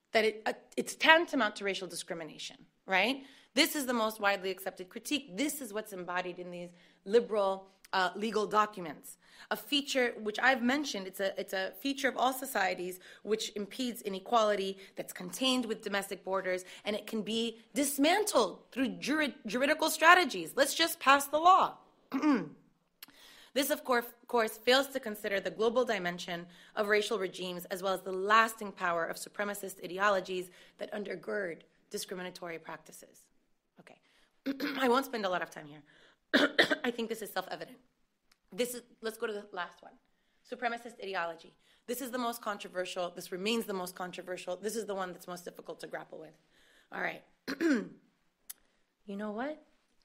Speaker 2: that it's tantamount to racial discrimination, right? This is the most widely accepted critique. This is what's embodied in these liberal legal documents. A feature which I've mentioned, it's a feature of all societies which impedes inequality, that's contained with domestic borders, and it can be dismantled through juridical strategies. Let's just pass the law. This, of course, fails to consider the global dimension of racial regimes as well as the lasting power of supremacist ideologies that undergird discriminatory practices. Okay, I won't spend a lot of time here. I think this is self-evident. Let's go to the last one. Supremacist ideology. This is the most controversial. This remains the most controversial. This is the one that's most difficult to grapple with. All right. You know what?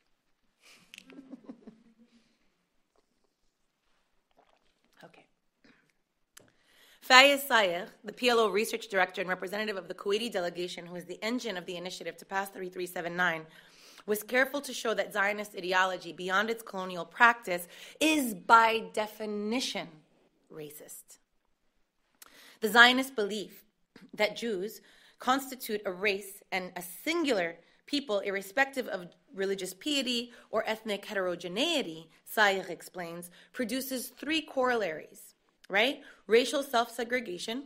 Speaker 2: Okay. Fayez Sayegh, the PLO research director and representative of the Kuwaiti delegation, who is the engine of the initiative to pass 3379, was careful to show that Zionist ideology, beyond its colonial practice, is by definition racist. The Zionist belief that Jews constitute a race and a singular people irrespective of religious piety or ethnic heterogeneity, Sayegh explains, produces three corollaries, right? Racial self-segregation,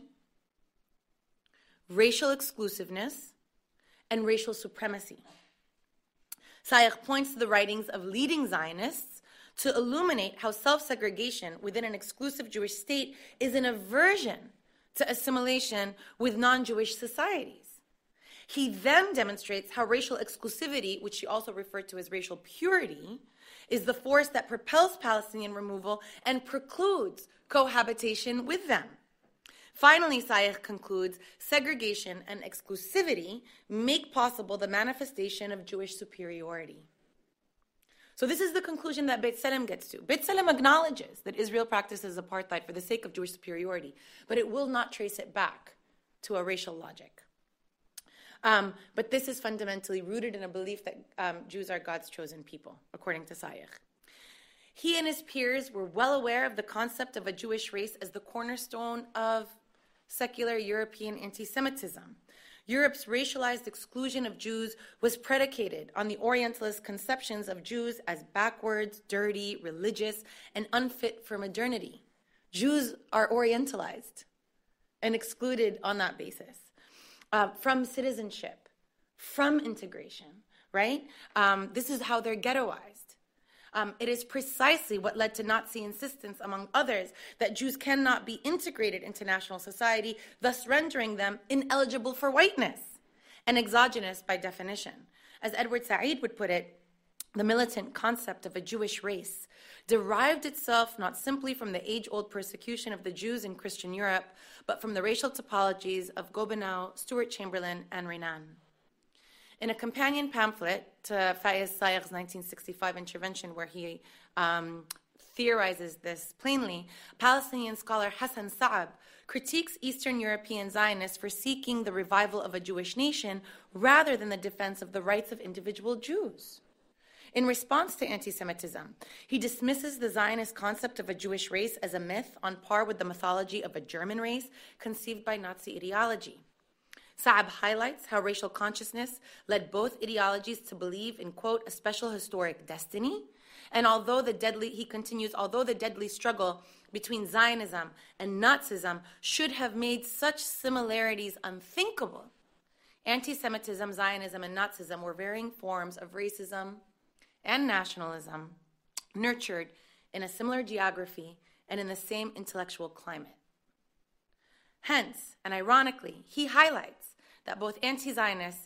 Speaker 2: racial exclusiveness, and racial supremacy. Sayegh points to the writings of leading Zionists to illuminate how self-segregation within an exclusive Jewish state is an aversion to assimilation with non-Jewish societies. He then demonstrates how racial exclusivity, which he also referred to as racial purity, is the force that propels Palestinian removal and precludes cohabitation with them. Finally, Sayegh concludes, segregation and exclusivity make possible the manifestation of Jewish superiority. So this is the conclusion that B'Tselem gets to. B'Tselem acknowledges that Israel practices apartheid for the sake of Jewish superiority, but it will not trace it back to a racial logic. But this is fundamentally rooted in a belief that Jews are God's chosen people, according to Sayegh. He and his peers were well aware of the concept of a Jewish race as the cornerstone of secular European anti-Semitism. Europe's racialized exclusion of Jews was predicated on the Orientalist conceptions of Jews as backwards, dirty, religious, and unfit for modernity. Jews are Orientalized and excluded on that basis from citizenship, from integration, right? This is how they're ghettoized. It is precisely what led to Nazi insistence, among others, that Jews cannot be integrated into national society, thus rendering them ineligible for whiteness and exogenous by definition. As Edward Said would put it, the militant concept of a Jewish race derived itself not simply from the age-old persecution of the Jews in Christian Europe, but from the racial topologies of Gobineau, Stuart Chamberlain, and Renan. In a companion pamphlet to Fayez Sayegh's 1965 intervention, where he theorizes this plainly, Palestinian scholar Hassan Saab critiques Eastern European Zionists for seeking the revival of a Jewish nation rather than the defense of the rights of individual Jews. In response to anti-Semitism, he dismisses the Zionist concept of a Jewish race as a myth on par with the mythology of a German race conceived by Nazi ideology. Saab highlights how racial consciousness led both ideologies to believe in, quote, a special historic destiny. And although the deadly struggle between Zionism and Nazism should have made such similarities unthinkable, anti-Semitism, Zionism, and Nazism were varying forms of racism and nationalism nurtured in a similar geography and in the same intellectual climate. Hence, and ironically, he highlights that both anti-Semites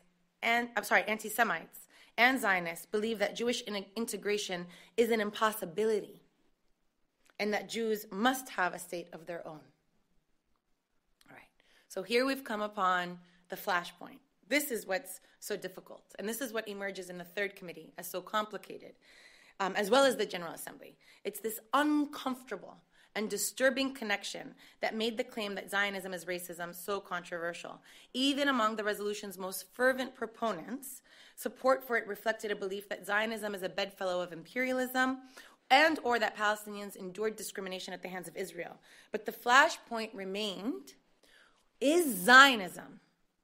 Speaker 2: and Zionists believe that Jewish integration is an impossibility and that Jews must have a state of their own. All right, so here we've come upon the flashpoint. This is what's so difficult, and this is what emerges in the Third Committee as so complicated, as well as the General Assembly. It's this uncomfortable and disturbing connection that made the claim that Zionism is racism so controversial. Even among the resolution's most fervent proponents, support for it reflected a belief that Zionism is a bedfellow of imperialism and or that Palestinians endured discrimination at the hands of Israel. But the flashpoint remained, is Zionism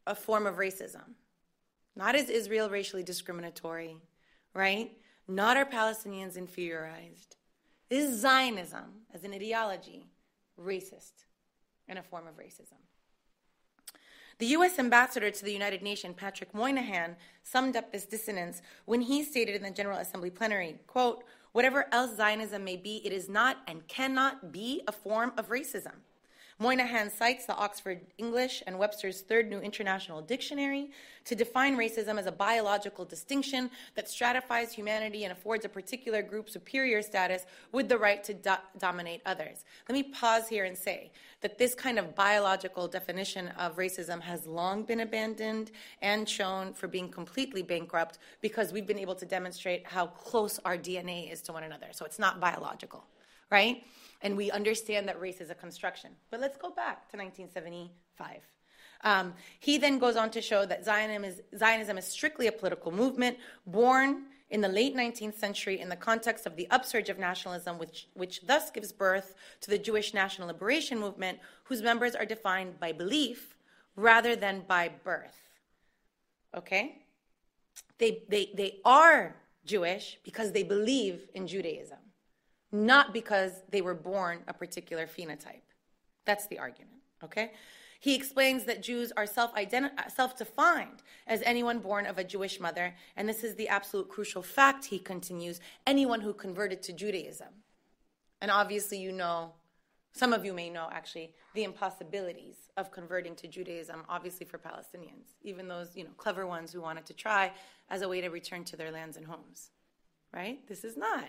Speaker 2: a form of racism. Not is Israel racially discriminatory, right? Not are Palestinians inferiorized. Is Zionism, as an ideology, racist and a form of racism? The U.S. ambassador to the United Nations, Patrick Moynihan, summed up this dissonance when he stated in the General Assembly plenary, quote, "Whatever else Zionism may be, it is not and cannot be a form of racism." Moynihan cites the Oxford English and Webster's Third New International Dictionary to define racism as a biological distinction that stratifies humanity and affords a particular group superior status with the right to dominate others. Let me pause here and say that this kind of biological definition of racism has long been abandoned and shown for being completely bankrupt because we've been able to demonstrate how close our DNA is to one another. So it's not biological, right? And we understand that race is a construction. But let's go back to 1975. He then goes on to show that Zionism is strictly a political movement born in the late 19th century in the context of the upsurge of nationalism, which thus gives birth to the Jewish National Liberation Movement, whose members are defined by belief rather than by birth. Okay? They are Jewish because they believe in Judaism, not because they were born a particular phenotype. That's the argument, okay? He explains that Jews are self-defined as anyone born of a Jewish mother, and this is the absolute crucial fact, he continues, anyone who converted to Judaism. And obviously you know, some of you may know actually, the impossibilities of converting to Judaism, obviously for Palestinians, even those, clever ones who wanted to try as a way to return to their lands and homes, right? This is not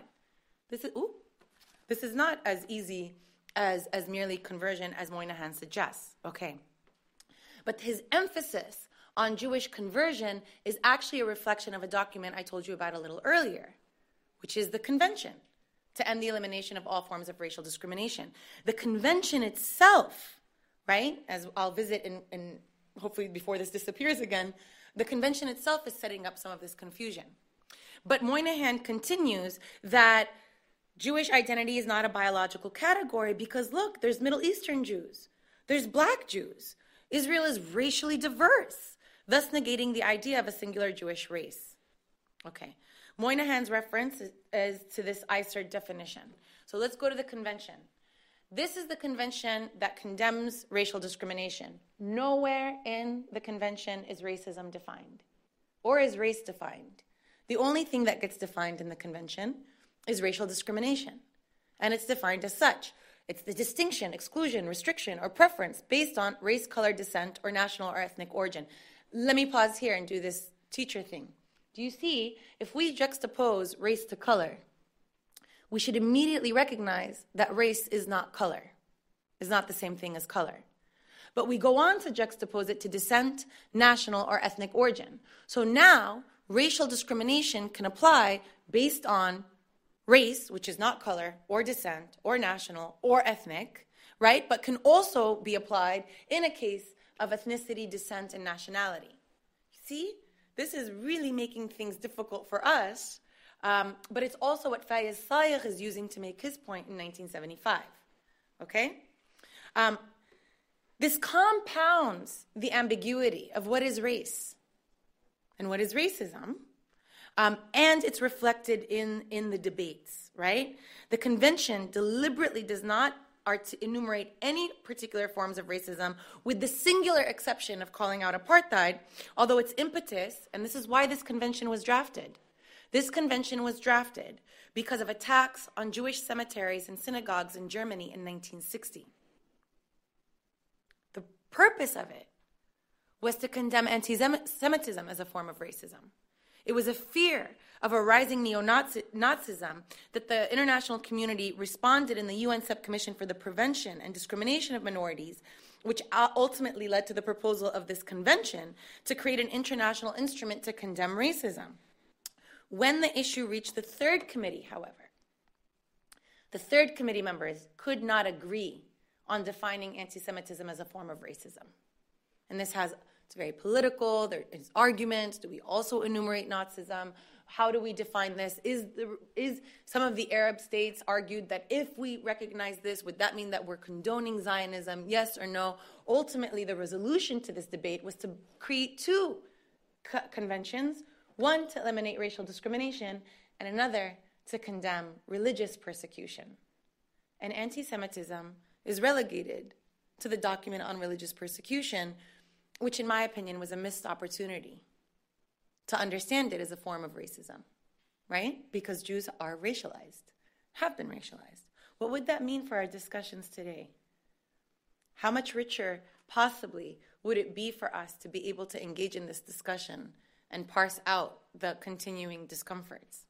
Speaker 2: as easy as merely conversion as Moynihan suggests, okay? But his emphasis on Jewish conversion is actually a reflection of a document I told you about a little earlier, which is the Convention to End the Elimination of All Forms of Racial Discrimination. The Convention itself, right, as I'll visit in hopefully before this disappears again, the Convention itself is setting up some of this confusion. But Moynihan continues that Jewish identity is not a biological category because, look, there's Middle Eastern Jews. There's Black Jews. Israel is racially diverse, thus negating the idea of a singular Jewish race. Okay. Moynihan's reference is to this ICER definition. So let's go to the convention. This is the convention that condemns racial discrimination. Nowhere in the convention is racism defined or is race defined. The only thing that gets defined in the convention is racial discrimination, and it's defined as such. It's the distinction, exclusion, restriction, or preference based on race, color, descent, or national or ethnic origin. Let me pause here and do this teacher thing. Do you see, if we juxtapose race to color, we should immediately recognize that race is not color, is not the same thing as color. But we go on to juxtapose it to descent, national, or ethnic origin. So now, racial discrimination can apply based on race, which is not color, or descent, or national, or ethnic, right? But can also be applied in a case of ethnicity, descent, and nationality. See? This is really making things difficult for us, but it's also what Fayez Sayegh is using to make his point in 1975, okay? This compounds the ambiguity of what is race and what is racism, and it's reflected in the debates, right? The convention deliberately does not enumerate any particular forms of racism with the singular exception of calling out apartheid, although its impetus, and this is why this convention was drafted. This convention was drafted because of attacks on Jewish cemeteries and synagogues in Germany in 1960. The purpose of it was to condemn anti-Semitism as a form of racism. It was a fear of a rising neo-Nazism that the international community responded in the UN Subcommission for the Prevention and Discrimination of Minorities, which ultimately led to the proposal of this convention to create an international instrument to condemn racism. When the issue reached the third committee, however, the third committee members could not agree on defining anti-Semitism as a form of racism. And this has It's very political. There is arguments. Do we also enumerate Nazism? How do we define this? Is some of the Arab states argued that if we recognize this, would that mean that we're condoning Zionism? Yes or no? Ultimately, the resolution to this debate was to create two conventions, one to eliminate racial discrimination and another to condemn religious persecution. And anti-Semitism is relegated to the document on religious persecution, which in my opinion was a missed opportunity to understand it as a form of racism, right? Because Jews are racialized, have been racialized. What would that mean for our discussions today? How much richer, possibly, would it be for us to be able to engage in this discussion and parse out the continuing discomforts?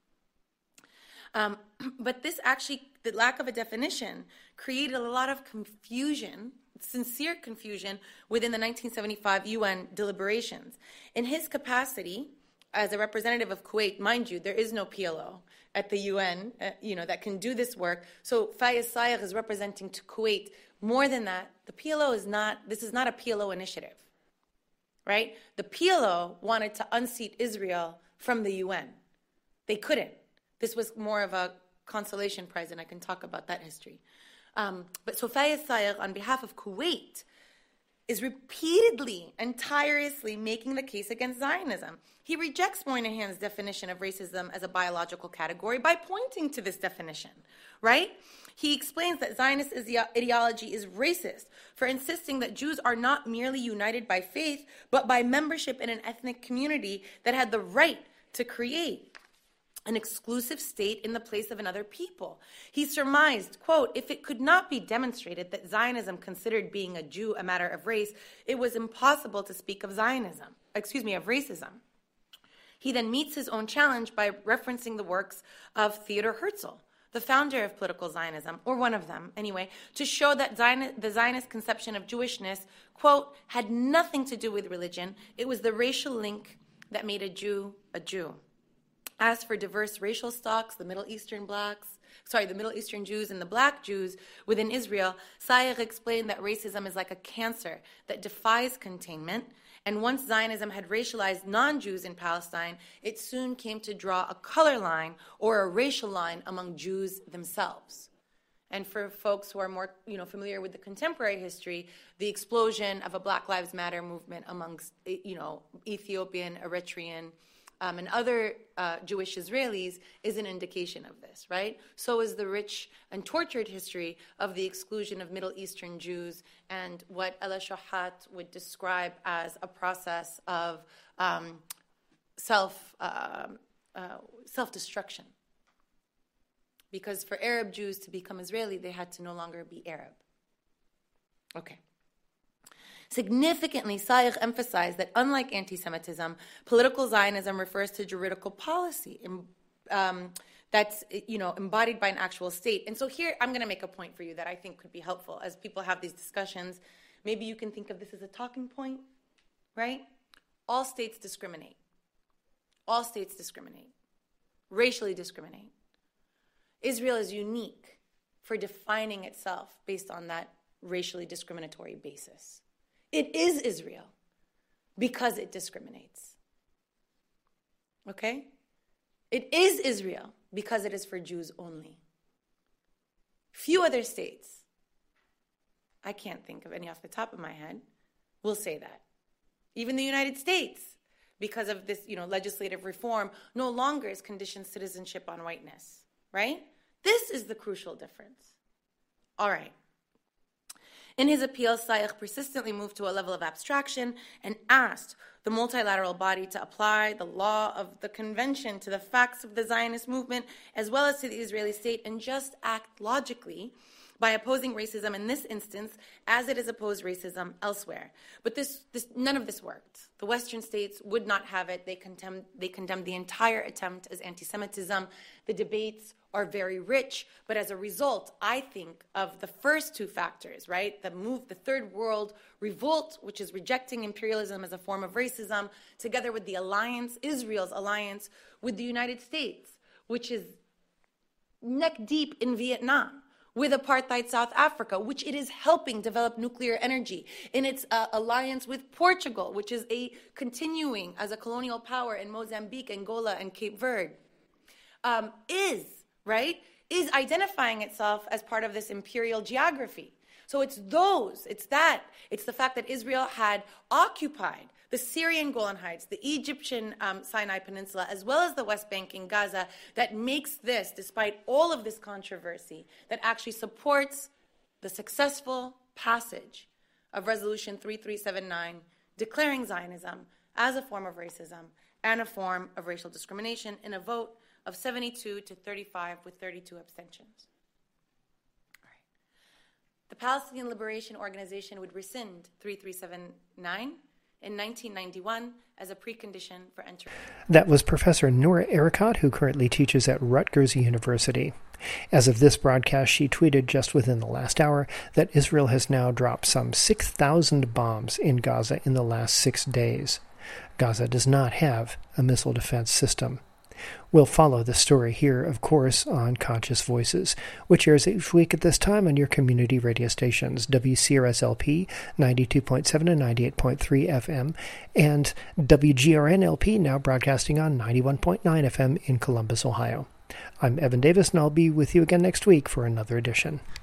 Speaker 2: But this actually, the lack of a definition, created a lot of confusion, sincere confusion, within the 1975 UN deliberations. In his capacity as a representative of Kuwait, mind you, there is no PLO at the UN, that can do this work. So Fayez Sayegh is representing to Kuwait. More than that, the PLO this is not a PLO initiative, right? The PLO wanted to unseat Israel from the UN. They couldn't. This was more of a consolation prize, and I can talk about that history. But so Fayez Sayegh, on behalf of Kuwait, is repeatedly and tirelessly making the case against Zionism. He rejects Moynihan's definition of racism as a biological category by pointing to this definition, right? He explains that Zionist ideology is racist for insisting that Jews are not merely united by faith, but by membership in an ethnic community that had the right to create an exclusive state in the place of another people. He surmised, quote, if it could not be demonstrated that Zionism considered being a Jew a matter of race, it was impossible to speak of racism. He then meets his own challenge by referencing the works of Theodor Herzl, the founder of political Zionism, or one of them anyway, to show that the Zionist conception of Jewishness, quote, had nothing to do with religion. It was the racial link that made a Jew a Jew. As for diverse racial stocks, the Middle Eastern Jews and the black Jews within Israel, Sayegh explained that racism is like a cancer that defies containment. And once Zionism had racialized non-Jews in Palestine, it soon came to draw a color line or a racial line among Jews themselves. And for folks who are more, familiar with the contemporary history, the explosion of a Black Lives Matter movement amongst, Ethiopian, Eritrean, and other Jewish Israelis is an indication of this, right? So is the rich and tortured history of the exclusion of Middle Eastern Jews and what Ella Shohat would describe as a process of self-destruction. Because for Arab Jews to become Israeli, they had to no longer be Arab. Okay. Significantly, Sayegh emphasized that unlike anti-Semitism, political Zionism refers to juridical policy that's embodied by an actual state. And so here I'm going to make a point for you that I think could be helpful as people have these discussions. Maybe you can think of this as a talking point, right? All states discriminate. All states discriminate. Racially discriminate. Israel is unique for defining itself based on that racially discriminatory basis. It is Israel because it discriminates. Okay? It is Israel because it is for Jews only. Few other states, I can't think of any off the top of my head, will say that. Even the United States, because of this, legislative reform, no longer is conditioned citizenship on whiteness, right? This is the crucial difference. All right. In his appeal, Sayegh persistently moved to a level of abstraction and asked the multilateral body to apply the law of the convention to the facts of the Zionist movement as well as to the Israeli state and just act logically by opposing racism in this instance as it has opposed racism elsewhere. But none of this worked. The Western states would not have it. They condemned the entire attempt as anti-Semitism. The debates are very rich, but as a result, I think, of the first two factors, right? The third world revolt, which is rejecting imperialism as a form of racism, together with the alliance, Israel's alliance with the United States, which is neck deep in Vietnam, with apartheid South Africa, which it is helping develop nuclear energy, in its alliance with Portugal, which is continuing as a colonial power in Mozambique, Angola, and Cape Verde, is identifying itself as part of this imperial geography. So it's the fact that Israel had occupied the Syrian Golan Heights, the Egyptian Sinai Peninsula, as well as the West Bank in Gaza, that makes this, despite all of this controversy, that actually supports the successful passage of Resolution 3379, declaring Zionism as a form of racism and a form of racial discrimination in a vote of 72 to 35 with 32 abstentions. All right. The Palestinian Liberation Organization would rescind 3379 in 1991 as a precondition for entering.
Speaker 1: That was Professor Noura Erakat, who currently teaches at Rutgers University. As of this broadcast, she tweeted just within the last hour that Israel has now dropped some 6,000 bombs in Gaza in the last 6 days. Gaza does not have a missile defense system. We'll follow the story here, of course, on Conscious Voices, which airs each week at this time on your community radio stations, WCRS-LP 92.7 and 98.3 FM, and WGRN-LP, now broadcasting on 91.9 FM in Columbus, Ohio. I'm Evan Davis, and I'll be with you again next week for another edition.